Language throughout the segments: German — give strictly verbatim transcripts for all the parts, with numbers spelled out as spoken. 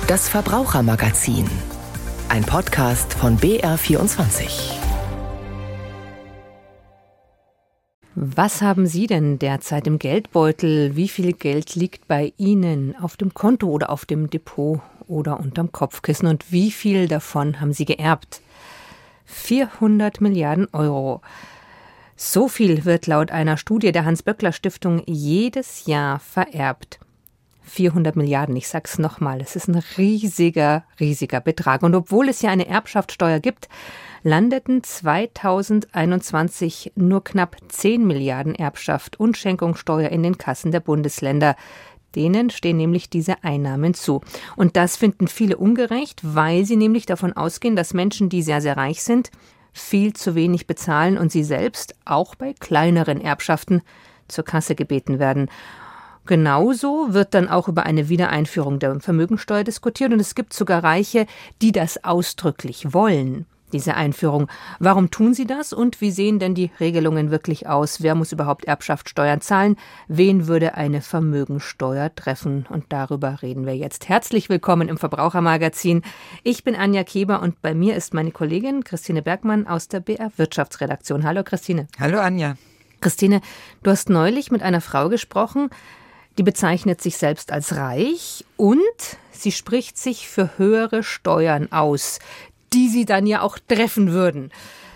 Das Verbrauchermagazin. Ein Podcast von B R vierundzwanzig. Was haben Sie denn derzeit im Geldbeutel? Wie viel Geld liegt bei Ihnen auf dem Konto oder auf dem Depot oder unterm Kopfkissen? Und wie viel davon haben Sie geerbt? vierhundert Milliarden Euro. So viel wird laut einer Studie der Hans-Böckler-Stiftung jedes Jahr vererbt. vierhundert Milliarden, ich sag's nochmal, es ist ein riesiger, riesiger Betrag. Und obwohl es ja eine Erbschaftssteuer gibt, landeten zweitausendeinundzwanzig nur knapp zehn Milliarden Erbschaft und Schenkungssteuer in den Kassen der Bundesländer. Denen stehen nämlich diese Einnahmen zu. Und das finden viele ungerecht, weil sie nämlich davon ausgehen, dass Menschen, die sehr, sehr reich sind, viel zu wenig bezahlen und sie selbst auch bei kleineren Erbschaften zur Kasse gebeten werden. Genauso wird dann auch über eine Wiedereinführung der Vermögensteuer diskutiert und es gibt sogar Reiche, die das ausdrücklich wollen, diese Einführung. Warum tun sie das und wie sehen denn die Regelungen wirklich aus? Wer muss überhaupt Erbschaftssteuern zahlen? Wen würde eine Vermögensteuer treffen? Und darüber reden wir jetzt. Herzlich willkommen im Verbrauchermagazin. Ich bin Anja Keber und bei mir ist meine Kollegin Christine Bergmann aus der B R Wirtschaftsredaktion. Hallo Christine. Hallo Anja. Christine, du hast neulich mit einer Frau gesprochen, die bezeichnet sich selbst als reich und sie spricht sich für höhere Steuern aus, die sie dann ja auch treffen würden.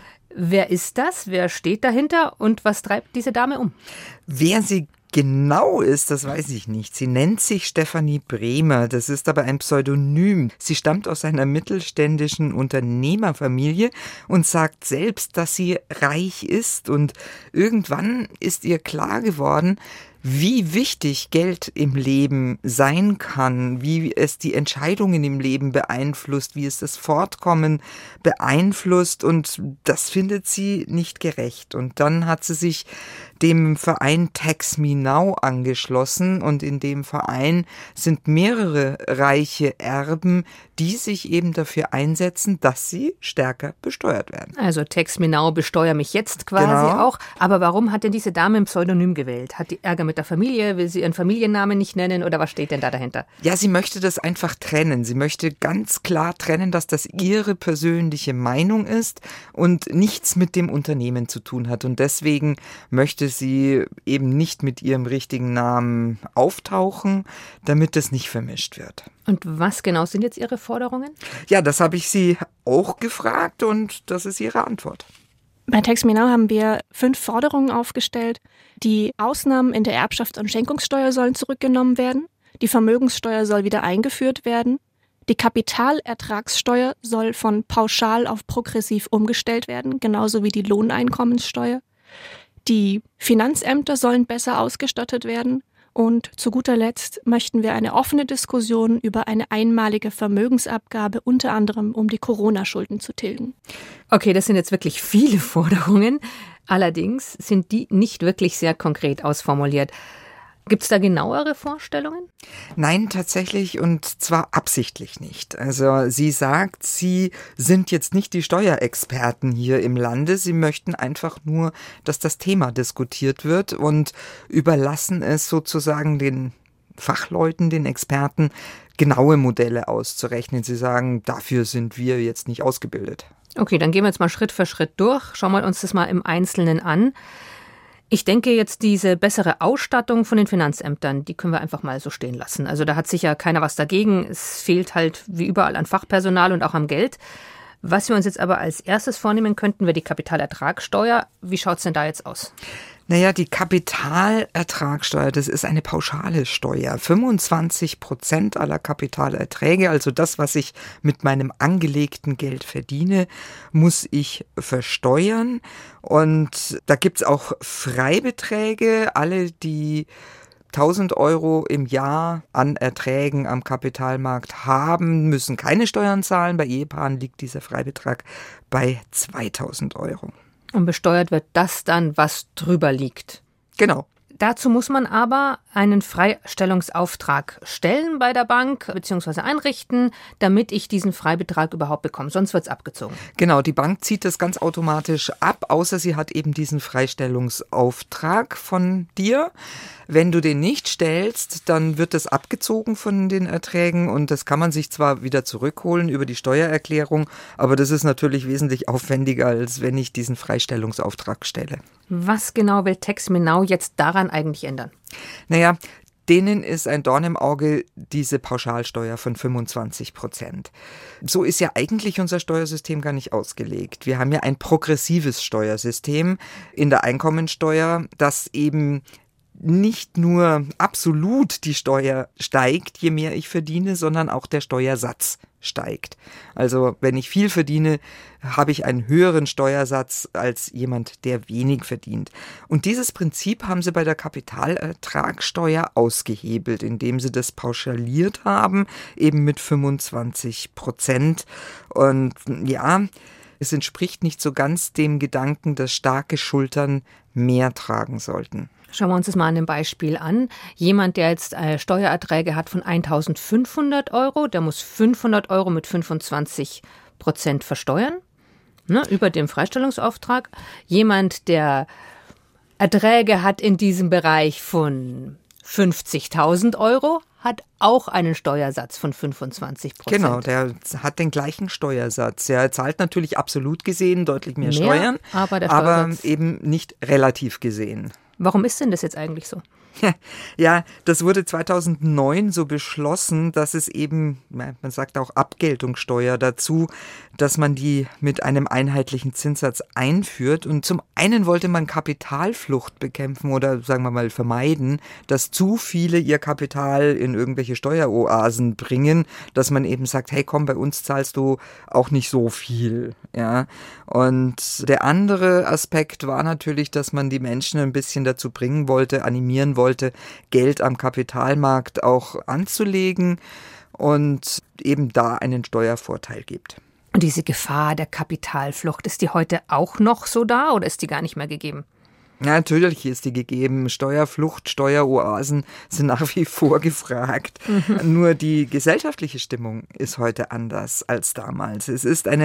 Wer ist das? Wer steht dahinter? Und was treibt diese Dame um? Wer sie genau ist, das weiß ich nicht. Sie nennt sich Stefanie Bremer. Das ist aber ein Pseudonym. Sie stammt aus einer mittelständischen Unternehmerfamilie und sagt selbst, dass sie reich ist. Und irgendwann ist ihr klar geworden, wie wichtig Geld im Leben sein kann, wie es die Entscheidungen im Leben beeinflusst, wie es das Fortkommen beeinflusst, und das findet sie nicht gerecht. Und dann hat sie sich dem Verein Tax Me Now angeschlossen und in dem Verein sind mehrere reiche Erben, die sich eben dafür einsetzen, dass sie stärker besteuert werden. Also Tax Me Now, besteuere mich jetzt quasi Genau. auch. Aber warum hat denn diese Dame ein Pseudonym gewählt? Hat die Ärger mit der Familie? Will sie ihren Familiennamen nicht nennen? Oder was steht denn da dahinter? Ja, sie möchte das einfach trennen. Sie möchte ganz klar trennen, dass das ihre persönliche Meinung ist und nichts mit dem Unternehmen zu tun hat. Und deswegen möchte sie eben nicht mit ihrem richtigen Namen auftauchen, damit es nicht vermischt wird. Und was genau sind jetzt Ihre Forderungen? Ja, das habe ich sie auch gefragt und das ist ihre Antwort. Bei Tax Me Now haben wir fünf Forderungen aufgestellt. Die Ausnahmen in der Erbschafts- und Schenkungssteuer sollen zurückgenommen werden. Die Vermögenssteuer soll wieder eingeführt werden. Die Kapitalertragssteuer soll von pauschal auf progressiv umgestellt werden, genauso wie die Lohneinkommenssteuer. Die Finanzämter sollen besser ausgestattet werden. Und zu guter Letzt möchten wir eine offene Diskussion über eine einmalige Vermögensabgabe, unter anderem um die Corona-Schulden zu tilgen. Okay, das sind jetzt wirklich viele Forderungen. Allerdings sind die nicht wirklich sehr konkret ausformuliert. Gibt es da genauere Vorstellungen? Nein, tatsächlich, und zwar absichtlich nicht. Also sie sagt, sie sind jetzt nicht die Steuerexperten hier im Lande. Sie möchten einfach nur, dass das Thema diskutiert wird und überlassen es sozusagen den Fachleuten, den Experten, genaue Modelle auszurechnen. Sie sagen, dafür sind wir jetzt nicht ausgebildet. Okay, dann gehen wir jetzt mal Schritt für Schritt durch. Schauen wir uns das mal im Einzelnen an. Ich denke jetzt, diese bessere Ausstattung von den Finanzämtern, die können wir einfach mal so stehen lassen. Also da hat sicher keiner was dagegen. Es fehlt halt wie überall an Fachpersonal und auch am Geld. Was wir uns jetzt aber als erstes vornehmen könnten, wäre die Kapitalertragssteuer. Wie schaut es denn da jetzt aus? Naja, die Kapitalertragssteuer, das ist eine pauschale Steuer. fünfundzwanzig Prozent aller Kapitalerträge, also das, was ich mit meinem angelegten Geld verdiene, muss ich versteuern. Und da gibt's auch Freibeträge. Alle, die tausend Euro im Jahr an Erträgen am Kapitalmarkt haben, müssen keine Steuern zahlen. Bei Ehepaaren liegt dieser Freibetrag bei zweitausend Euro. Und besteuert wird das dann, was drüber liegt. Genau. Dazu muss man aber einen Freistellungsauftrag stellen bei der Bank bzw. einrichten, damit ich diesen Freibetrag überhaupt bekomme. Sonst wird es abgezogen. Genau, die Bank zieht das ganz automatisch ab, außer sie hat eben diesen Freistellungsauftrag von dir. Wenn du den nicht stellst, dann wird das abgezogen von den Erträgen und das kann man sich zwar wieder zurückholen über die Steuererklärung, aber das ist natürlich wesentlich aufwendiger, als wenn ich diesen Freistellungsauftrag stelle. Was genau will Textmenau jetzt daran eigentlich ändern? Naja, denen ist ein Dorn im Auge diese Pauschalsteuer von fünfundzwanzig Prozent. So ist ja eigentlich unser Steuersystem gar nicht ausgelegt. Wir haben ja ein progressives Steuersystem in der Einkommensteuer, das eben nicht nur absolut die Steuer steigt, je mehr ich verdiene, sondern auch der Steuersatz steigt. Also wenn ich viel verdiene, habe ich einen höheren Steuersatz als jemand, der wenig verdient. Und dieses Prinzip haben sie bei der Kapitalertragssteuer ausgehebelt, indem sie das pauschaliert haben, eben mit fünfundzwanzig Prozent. Und ja, es entspricht nicht so ganz dem Gedanken, dass starke Schultern mehr tragen sollten. Schauen wir uns das mal an einem Beispiel an. Jemand, der jetzt äh, Steuererträge hat von eintausendfünfhundert Euro, der muss fünfhundert Euro mit fünfundzwanzig Prozent versteuern, ne, über dem Freistellungsauftrag. Jemand, der Erträge hat in diesem Bereich von fünfzigtausend Euro, hat auch einen Steuersatz von fünfundzwanzig Prozent. Genau, der hat den gleichen Steuersatz. Er zahlt natürlich absolut gesehen deutlich mehr, mehr Steuern, aber, der aber eben nicht relativ gesehen. Warum ist denn das jetzt eigentlich so? Ja, das wurde zweitausendneun so beschlossen, dass es eben, man sagt auch Abgeltungssteuer dazu, dass man die mit einem einheitlichen Zinssatz einführt. Und zum einen wollte man Kapitalflucht bekämpfen oder sagen wir mal vermeiden, dass zu viele ihr Kapital in irgendwelche Steueroasen bringen, dass man eben sagt, hey komm, bei uns zahlst du auch nicht so viel. Ja. Und der andere Aspekt war natürlich, dass man die Menschen ein bisschen dazu bringen wollte, animieren wollte, wollte, Geld am Kapitalmarkt auch anzulegen und eben da einen Steuervorteil gibt. Und diese Gefahr der Kapitalflucht, ist die heute auch noch so da oder ist die gar nicht mehr gegeben? Ja, natürlich ist die gegeben. Steuerflucht, Steueroasen sind nach wie vor gefragt. Mhm. Nur die gesellschaftliche Stimmung ist heute anders als damals. Es ist eine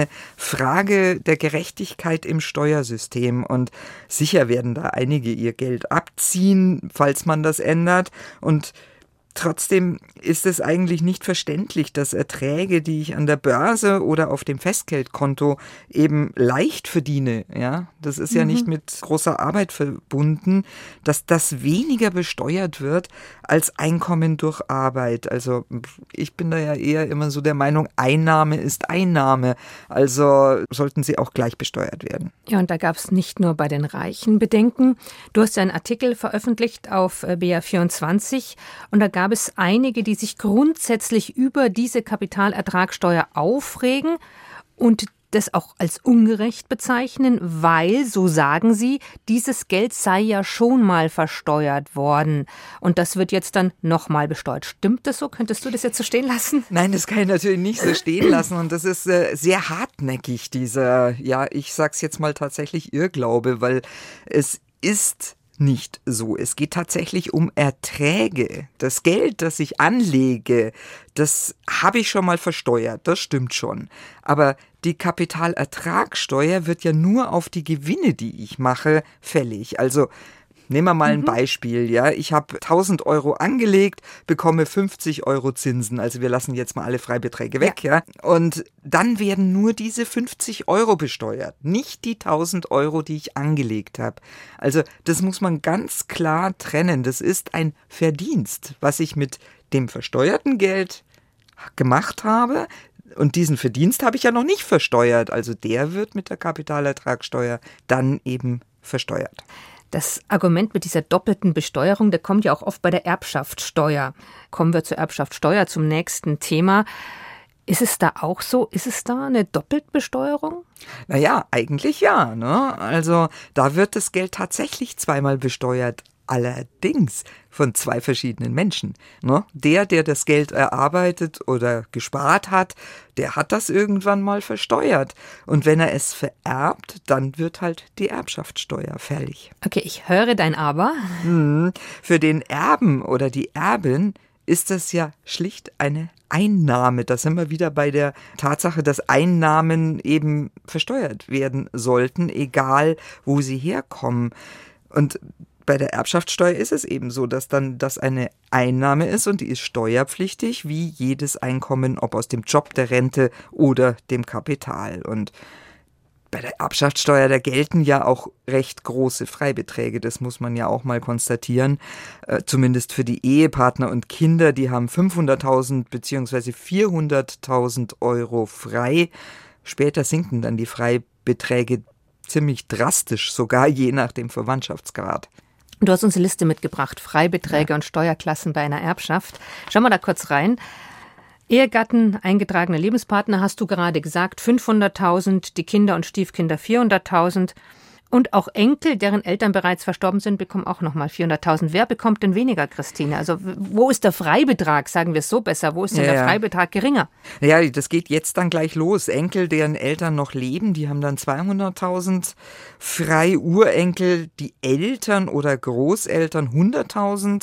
Frage der Gerechtigkeit im Steuersystem und sicher werden da einige ihr Geld abziehen, falls man das ändert. Und trotzdem ist es eigentlich nicht verständlich, dass Erträge, die ich an der Börse oder auf dem Festgeldkonto eben leicht verdiene, ja, das ist ja mhm. nicht mit großer Arbeit verbunden, dass das weniger besteuert wird als Einkommen durch Arbeit. Also ich bin da ja eher immer so der Meinung, Einnahme ist Einnahme, also sollten sie auch gleich besteuert werden. Ja, und da gab es nicht nur bei den Reichen Bedenken. Du hast ja einen Artikel veröffentlicht auf B R vierundzwanzig und da gab es einige, die sich grundsätzlich über diese Kapitalertragssteuer aufregen und das auch als ungerecht bezeichnen, weil, so sagen sie, dieses Geld sei ja schon mal versteuert worden und das wird jetzt dann nochmal besteuert. Stimmt das so? Könntest du das jetzt so stehen lassen? Nein, das kann ich natürlich nicht so stehen lassen und das ist äh, sehr hartnäckig, dieser, ja, ich sag's jetzt mal tatsächlich Irrglaube, weil es ist nicht so. Es geht tatsächlich um Erträge. Das Geld, das ich anlege, das habe ich schon mal versteuert, das stimmt schon. Aber die Kapitalertragssteuer wird ja nur auf die Gewinne, die ich mache, fällig. Also nehmen wir mal ein mhm. Beispiel. Ja, ich habe tausend Euro angelegt, bekomme fünfzig Euro Zinsen. Also wir lassen jetzt mal alle Freibeträge weg. Ja. ja. Und dann werden nur diese fünfzig Euro besteuert, nicht die tausend Euro, die ich angelegt habe. Also das muss man ganz klar trennen. Das ist ein Verdienst, was ich mit dem versteuerten Geld gemacht habe. Und diesen Verdienst habe ich ja noch nicht versteuert. Also der wird mit der Kapitalertragssteuer dann eben versteuert. Das Argument mit dieser doppelten Besteuerung, der kommt ja auch oft bei der Erbschaftssteuer. Kommen wir zur Erbschaftssteuer, zum nächsten Thema. Ist es da auch so? Ist es da eine Doppeltbesteuerung? Naja, eigentlich ja. Ne? Also da wird das Geld tatsächlich zweimal besteuert. allerdings von zwei verschiedenen Menschen. Ne? Der, der das Geld erarbeitet oder gespart hat, der hat das irgendwann mal versteuert. Und wenn er es vererbt, dann wird halt die Erbschaftssteuer fällig. Okay, ich höre dein Aber. Hm, für den Erben oder die Erbin ist das ja schlicht eine Einnahme. Da sind wir wieder bei der Tatsache, dass Einnahmen eben versteuert werden sollten, egal wo sie herkommen. Und bei der Erbschaftssteuer ist es eben so, dass dann das eine Einnahme ist und die ist steuerpflichtig, wie jedes Einkommen, ob aus dem Job, der Rente oder dem Kapital. Und bei der Erbschaftssteuer, da gelten ja auch recht große Freibeträge, das muss man ja auch mal konstatieren. Äh, zumindest für die Ehepartner und Kinder, die haben fünfhunderttausend bzw. vierhunderttausend Euro frei. Später sinken dann die Freibeträge ziemlich drastisch, sogar je nach dem Verwandtschaftsgrad. Du hast uns eine Liste mitgebracht, Freibeträge ja. und Steuerklassen bei einer Erbschaft. Schauen wir da kurz rein. Ehegatten, eingetragene Lebenspartner, hast du gerade gesagt, fünfhunderttausend, die Kinder und Stiefkinder vierhunderttausend und auch Enkel, deren Eltern bereits verstorben sind, bekommen auch nochmal vierhunderttausend. Wer bekommt denn weniger, Christine? Also wo ist der Freibetrag, sagen wir es so besser, wo ist denn ja, der Freibetrag geringer? Ja, das geht jetzt dann gleich los. Enkel, deren Eltern noch leben, die haben dann zweihunderttausend frei, Urenkel, die Eltern oder Großeltern hunderttausend,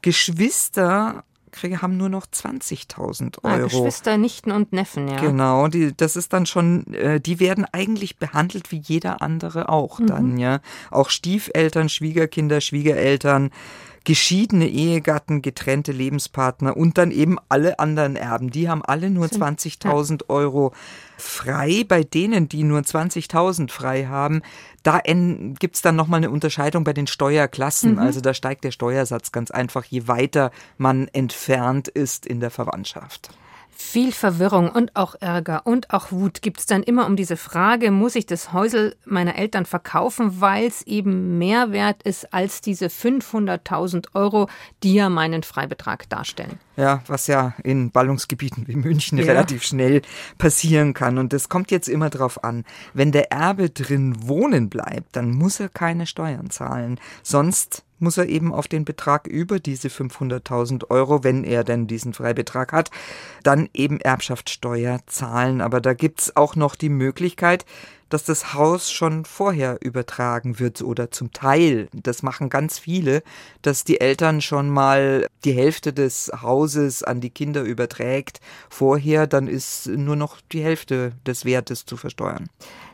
Geschwister Kriege, haben nur noch zwanzigtausend Euro. Ah, Geschwister, Nichten und Neffen, ja. Genau, die, das ist dann schon, äh, die werden eigentlich behandelt wie jeder andere auch mhm. dann, ja. Auch Stiefeltern, Schwiegerkinder, Schwiegereltern, geschiedene Ehegatten, getrennte Lebenspartner und dann eben alle anderen Erben. Die haben alle nur zwanzigtausend Euro frei. Bei denen, die nur zwanzigtausend frei haben, da gibt es dann nochmal eine Unterscheidung bei den Steuerklassen. Mhm. Also da steigt der Steuersatz ganz einfach, je weiter man entfernt ist in der Verwandtschaft. Viel Verwirrung und auch Ärger und auch Wut gibt es dann immer um diese Frage, muss ich das Häusl meiner Eltern verkaufen, weil es eben mehr wert ist als diese fünfhunderttausend Euro, die ja meinen Freibetrag darstellen. Ja, was ja in Ballungsgebieten wie München ja. relativ schnell passieren kann. Und das kommt jetzt immer drauf an. Wenn der Erbe drin wohnen bleibt, dann muss er keine Steuern zahlen. Sonst muss er eben auf den Betrag über diese fünfhunderttausend Euro, wenn er denn diesen Freibetrag hat, dann eben Erbschaftssteuer zahlen. Aber da gibt's auch noch die Möglichkeit, dass das Haus schon vorher übertragen wird oder zum Teil. Das machen ganz viele, dass die Eltern schon mal die Hälfte des Hauses an die Kinder überträgt. Vorher, dann ist nur noch die Hälfte des Wertes zu versteuern.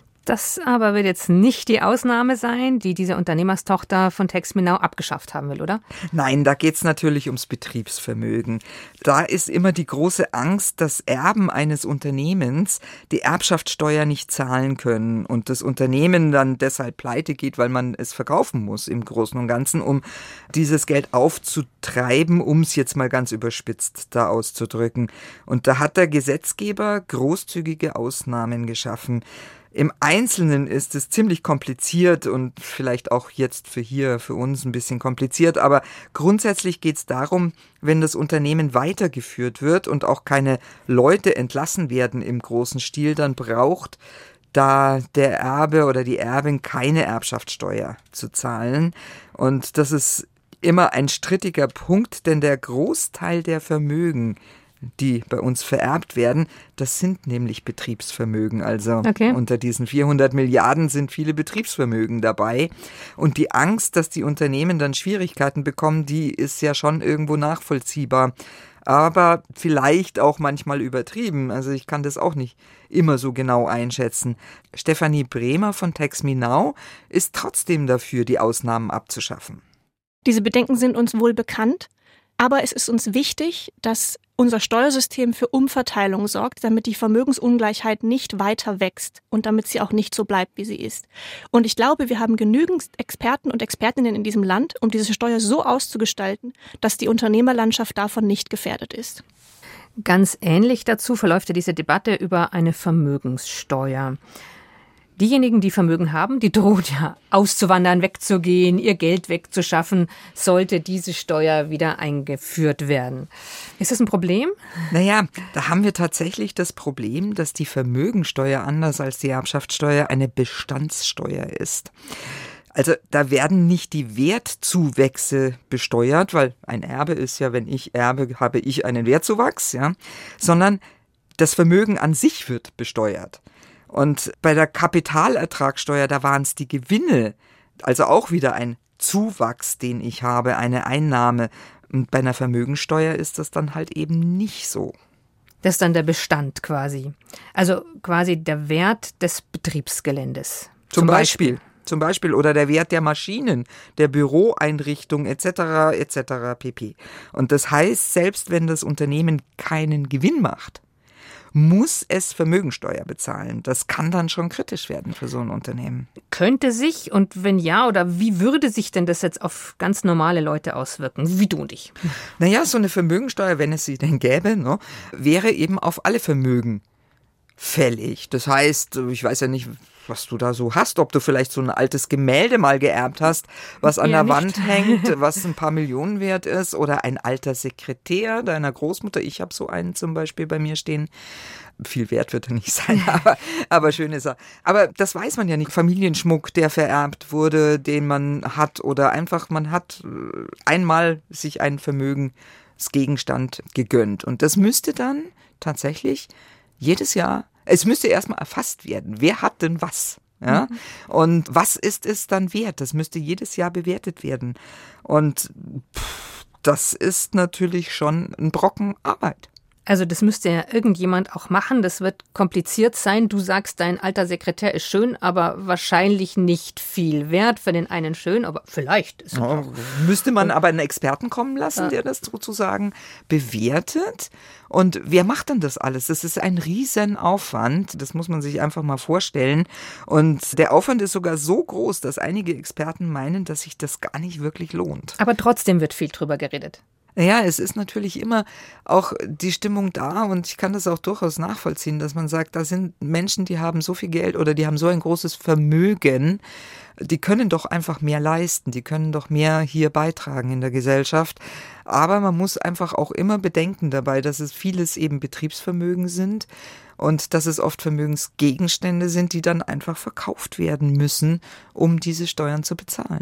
Das aber wird jetzt nicht die Ausnahme sein, die diese Unternehmerstochter von Texminau abgeschafft haben will, oder? Nein, da geht es natürlich ums Betriebsvermögen. Da ist immer die große Angst, dass Erben eines Unternehmens die Erbschaftssteuer nicht zahlen können und das Unternehmen dann deshalb pleite geht, weil man es verkaufen muss im Großen und Ganzen, um dieses Geld aufzutreiben, um es jetzt mal ganz überspitzt da auszudrücken. Und da hat der Gesetzgeber großzügige Ausnahmen geschaffen. Im Einzelnen ist es ziemlich kompliziert und vielleicht auch jetzt für hier, für uns ein bisschen kompliziert, aber grundsätzlich geht es darum, wenn das Unternehmen weitergeführt wird und auch keine Leute entlassen werden im großen Stil, dann braucht da der Erbe oder die Erbin keine Erbschaftssteuer zu zahlen. Und das ist immer ein strittiger Punkt, denn der Großteil der Vermögen, die bei uns vererbt werden, das sind nämlich Betriebsvermögen. Also okay. Unter diesen vierhundert Milliarden sind viele Betriebsvermögen dabei. Und die Angst, dass die Unternehmen dann Schwierigkeiten bekommen, die ist ja schon irgendwo nachvollziehbar. Aber vielleicht auch manchmal übertrieben. Also ich kann das auch nicht immer so genau einschätzen. Stefanie Bremer von Texminau ist trotzdem dafür, die Ausnahmen abzuschaffen. Diese Bedenken sind uns wohl bekannt. Aber es ist uns wichtig, dass unser Steuersystem für Umverteilung sorgt, damit die Vermögensungleichheit nicht weiter wächst und damit sie auch nicht so bleibt, wie sie ist. Und ich glaube, wir haben genügend Experten und Expertinnen in diesem Land, um diese Steuer so auszugestalten, dass die Unternehmerlandschaft davon nicht gefährdet ist. Ganz ähnlich dazu verläuft ja diese Debatte über eine Vermögenssteuer. Diejenigen, die Vermögen haben, die droht ja auszuwandern, wegzugehen, ihr Geld wegzuschaffen, sollte diese Steuer wieder eingeführt werden. Ist das ein Problem? Naja, da haben wir tatsächlich das Problem, dass die Vermögensteuer anders als die Erbschaftssteuer eine Bestandssteuer ist. Also da werden nicht die Wertzuwächse besteuert, weil ein Erbe ist ja, wenn ich erbe, habe ich einen Wertzuwachs, ja, sondern das Vermögen an sich wird besteuert. Und bei der Kapitalertragssteuer, da waren es die Gewinne, also auch wieder ein Zuwachs, den ich habe, eine Einnahme. Und bei einer Vermögensteuer ist das dann halt eben nicht so. Das ist dann der Bestand quasi. Also quasi der Wert des Betriebsgeländes. Zum, Zum Beispiel. Beispiel. Zum Beispiel oder der Wert der Maschinen, der Büroeinrichtung et cetera et cetera pp. Und das heißt, selbst wenn das Unternehmen keinen Gewinn macht, muss es Vermögensteuer bezahlen. Das kann dann schon kritisch werden für so ein Unternehmen. Könnte sich, und wenn ja, oder wie würde sich denn das jetzt auf ganz normale Leute auswirken, wie du und ich? Naja, so eine Vermögensteuer, wenn es sie denn gäbe, ne, wäre eben auf alle Vermögen fällig. Das heißt, ich weiß ja nicht, was du da so hast, ob du vielleicht so ein altes Gemälde mal geerbt hast, was an ja, der nicht. Wand hängt, was ein paar Millionen wert ist, oder ein alter Sekretär deiner Großmutter. Ich habe so einen zum Beispiel bei mir stehen. Viel wert wird er nicht sein, aber, aber schön ist er. Aber das weiß man ja nicht. Familienschmuck, der vererbt wurde, den man hat, oder einfach man hat einmal sich einen Vermögensgegenstand gegönnt. Und das müsste dann tatsächlich jedes Jahr, es müsste erstmal erfasst werden. Wer hat denn was? Ja? Mhm. Und was ist es dann wert? Das müsste jedes Jahr bewertet werden. Und pff, das ist natürlich schon ein Brocken Arbeit. Also das müsste ja irgendjemand auch machen. Das wird kompliziert sein. Du sagst, dein alter Sekretär ist schön, aber wahrscheinlich nicht viel wert. Für den einen schön, aber vielleicht ist es ja, auch. Müsste man aber einen Experten kommen lassen, ja. der das sozusagen bewertet. Und wer macht denn das alles? Das ist ein Riesenaufwand. Das muss man sich einfach mal vorstellen. Und der Aufwand ist sogar so groß, dass einige Experten meinen, dass sich das gar nicht wirklich lohnt. Aber trotzdem wird viel drüber geredet. Ja, es ist natürlich immer auch die Stimmung da und ich kann das auch durchaus nachvollziehen, dass man sagt, da sind Menschen, die haben so viel Geld oder die haben so ein großes Vermögen, die können doch einfach mehr leisten, die können doch mehr hier beitragen in der Gesellschaft. Aber man muss einfach auch immer bedenken dabei, dass es vieles eben Betriebsvermögen sind und dass es oft Vermögensgegenstände sind, die dann einfach verkauft werden müssen, um diese Steuern zu bezahlen.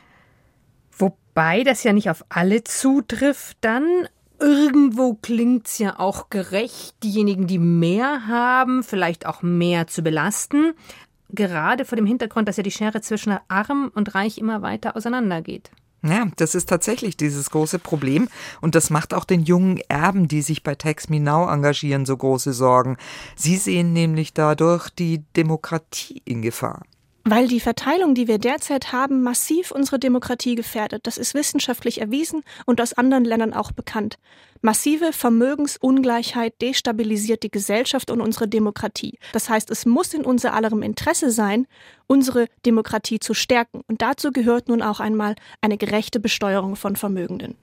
Wobei das ja nicht auf alle zutrifft, dann irgendwo klingt's ja auch gerecht, diejenigen, die mehr haben, vielleicht auch mehr zu belasten. Gerade vor dem Hintergrund, dass ja die Schere zwischen Arm und Reich immer weiter auseinandergeht. Ja, das ist tatsächlich dieses große Problem und das macht auch den jungen Erben, die sich bei Tax Me Now engagieren, so große Sorgen. Sie sehen nämlich dadurch die Demokratie in Gefahr. Weil die Verteilung, die wir derzeit haben, massiv unsere Demokratie gefährdet. Das ist wissenschaftlich erwiesen und aus anderen Ländern auch bekannt. Massive Vermögensungleichheit destabilisiert die Gesellschaft und unsere Demokratie. Das heißt, es muss in unser allerem Interesse sein, unsere Demokratie zu stärken. Und dazu gehört nun auch einmal eine gerechte Besteuerung von Vermögenden.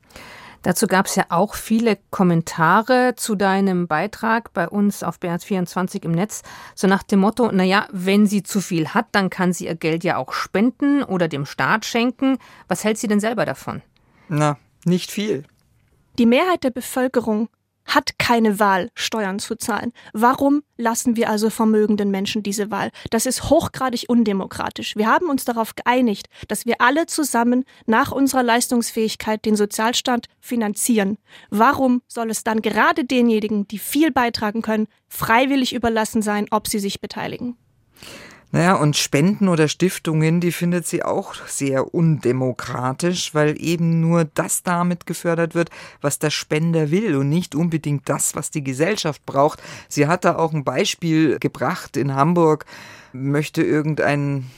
Dazu gab es ja auch viele Kommentare zu deinem Beitrag bei uns auf B R vierundzwanzig im Netz, so nach dem Motto, naja, wenn sie zu viel hat, dann kann sie ihr Geld ja auch spenden oder dem Staat schenken. Was hält sie denn selber davon? Na, nicht viel. Die Mehrheit der Bevölkerung hat keine Wahl, Steuern zu zahlen. Warum lassen wir also vermögenden Menschen diese Wahl? Das ist hochgradig undemokratisch. Wir haben uns darauf geeinigt, dass wir alle zusammen nach unserer Leistungsfähigkeit den Sozialstaat finanzieren. Warum soll es dann gerade denjenigen, die viel beitragen können, freiwillig überlassen sein, ob sie sich beteiligen? Naja, und Spenden oder Stiftungen, die findet sie auch sehr undemokratisch, weil eben nur das damit gefördert wird, was der Spender will und nicht unbedingt das, was die Gesellschaft braucht. Sie hat da auch ein Beispiel gebracht in Hamburg, möchte irgendein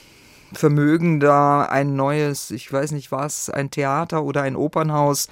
Vermögender ein neues, ich weiß nicht was, ein Theater oder ein Opernhaus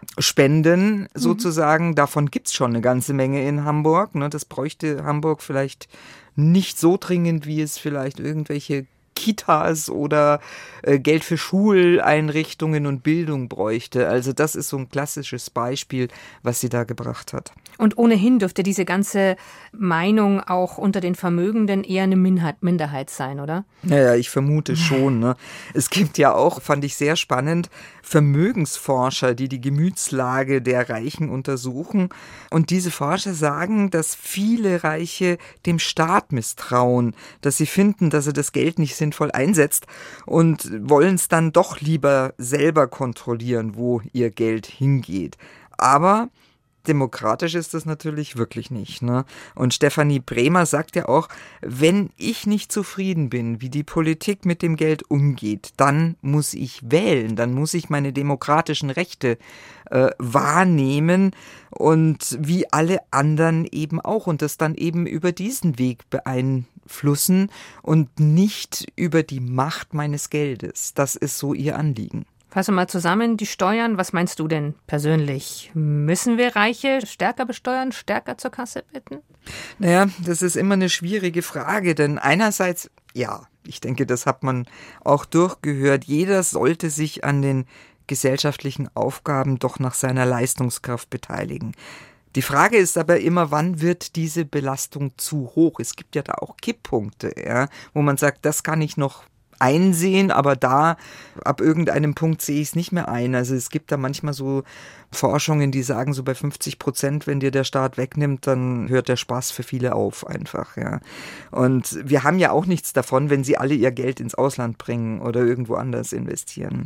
spenden, sozusagen. Mhm. Davon gibt's schon eine ganze Menge in Hamburg. Das bräuchte Hamburg vielleicht nicht so dringend, wie es vielleicht irgendwelche Kitas oder äh, Geld für Schuleinrichtungen und Bildung bräuchte. Also das ist so ein klassisches Beispiel, was sie da gebracht hat. Und ohnehin dürfte diese ganze Meinung auch unter den Vermögenden eher eine Minderheit, Minderheit sein, oder? Naja, ich vermute schon. Ne? Es gibt ja auch, fand ich sehr spannend, Vermögensforscher, die die Gemütslage der Reichen untersuchen. Und diese Forscher sagen, dass viele Reiche dem Staat misstrauen, dass sie finden, dass er das Geld nicht sinnvoll sinnvoll einsetzt und wollen es dann doch lieber selber kontrollieren, wo ihr Geld hingeht. Aber demokratisch ist das natürlich wirklich nicht, ne? Und Stefanie Bremer sagt ja auch, wenn ich nicht zufrieden bin, wie die Politik mit dem Geld umgeht, dann muss ich wählen, dann muss ich meine demokratischen Rechte äh, wahrnehmen und wie alle anderen eben auch und das dann eben über diesen Weg beeinflussen und nicht über die Macht meines Geldes. Das ist so ihr Anliegen. Fassen wir mal zusammen, die Steuern, was meinst du denn persönlich? Müssen wir Reiche stärker besteuern, stärker zur Kasse bitten? Naja, das ist immer eine schwierige Frage, denn einerseits, ja, ich denke, das hat man auch durchgehört, jeder sollte sich an den gesellschaftlichen Aufgaben doch nach seiner Leistungskraft beteiligen. Die Frage ist aber immer, wann wird diese Belastung zu hoch? Es gibt ja da auch Kipppunkte, ja, wo man sagt, das kann ich noch einsehen, aber da ab irgendeinem Punkt sehe ich es nicht mehr ein. Also es gibt da manchmal so Forschungen, die sagen, so bei fünfzig Prozent, wenn dir der Staat wegnimmt, dann hört der Spaß für viele auf einfach. Ja. Und wir haben ja auch nichts davon, wenn sie alle ihr Geld ins Ausland bringen oder irgendwo anders investieren.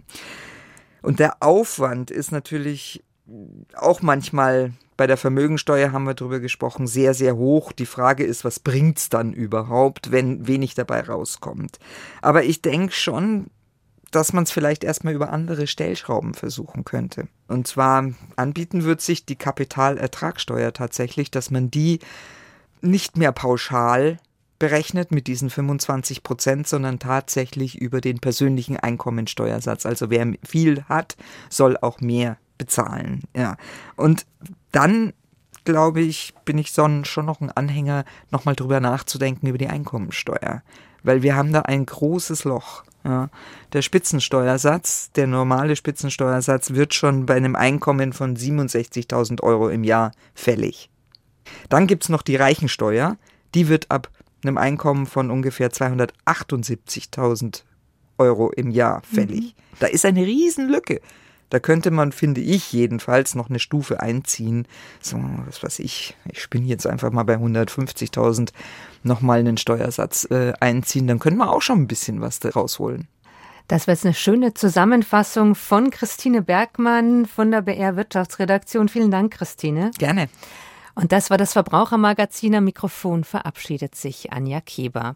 Und der Aufwand ist natürlich auch manchmal, bei der Vermögensteuer haben wir drüber gesprochen, sehr, sehr hoch. Die Frage ist, was bringt's dann überhaupt, wenn wenig dabei rauskommt? Aber ich denke schon, dass man es vielleicht erstmal über andere Stellschrauben versuchen könnte. Und zwar anbieten wird sich die Kapitalertragssteuer tatsächlich, dass man die nicht mehr pauschal berechnet mit diesen fünfundzwanzig Prozent, sondern tatsächlich über den persönlichen Einkommensteuersatz. Also wer viel hat, soll auch mehr bezahlen. Ja. Und dann, glaube ich, bin ich so schon noch ein Anhänger, nochmal drüber nachzudenken über die Einkommensteuer. Weil wir haben da ein großes Loch. Ja. Der Spitzensteuersatz, der normale Spitzensteuersatz wird schon bei einem Einkommen von siebenundsechzigtausend Euro im Jahr fällig. Dann gibt's noch die Reichensteuer, die wird ab einem Einkommen von ungefähr zweihundertachtundsiebzigtausend Euro im Jahr fällig. Mhm. Da ist eine Riesenlücke. Da könnte man, finde ich jedenfalls, noch eine Stufe einziehen. So, was weiß ich, ich spinne jetzt einfach mal bei hundertfünfzigtausend nochmal einen Steuersatz äh, einziehen. Dann können wir auch schon ein bisschen was da rausholen. Das war jetzt eine schöne Zusammenfassung von Christine Bergmann von der B R Wirtschaftsredaktion. Vielen Dank, Christine. Gerne. Und das war das Verbrauchermagazin. Am Mikrofon verabschiedet sich Anja Keber.